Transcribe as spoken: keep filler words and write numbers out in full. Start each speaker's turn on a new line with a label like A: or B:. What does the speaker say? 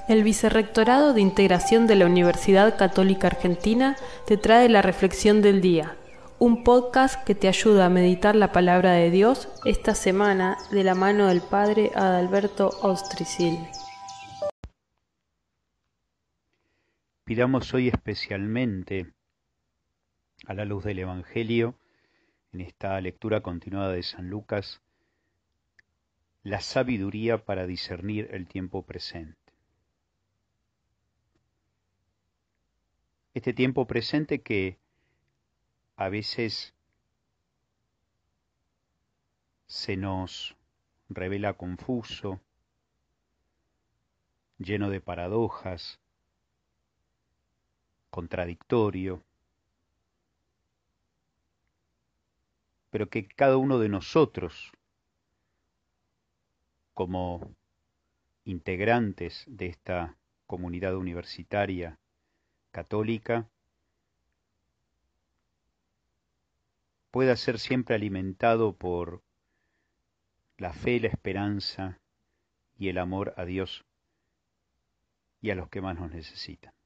A: El Vicerrectorado de Integración de la Universidad Católica Argentina te trae la Reflexión del Día, un podcast que te ayuda a meditar la palabra de Dios esta semana de la mano del Padre Adalberto Ostricil.
B: Pidamos hoy especialmente, a la luz del Evangelio, en esta lectura continuada de San Lucas, la sabiduría para discernir el tiempo presente. Este tiempo presente que a veces se nos revela confuso, lleno de paradojas, contradictorio, pero que cada uno de nosotros, como integrantes de esta comunidad universitaria católica, pueda ser siempre alimentado por la fe, la esperanza y el amor a Dios y a los que más nos necesitan.